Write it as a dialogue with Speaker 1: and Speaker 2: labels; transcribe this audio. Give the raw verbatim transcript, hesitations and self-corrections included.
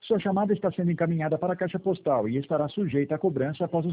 Speaker 1: Sua chamada está sendo encaminhada para a caixa postal e estará sujeita a cobrança após o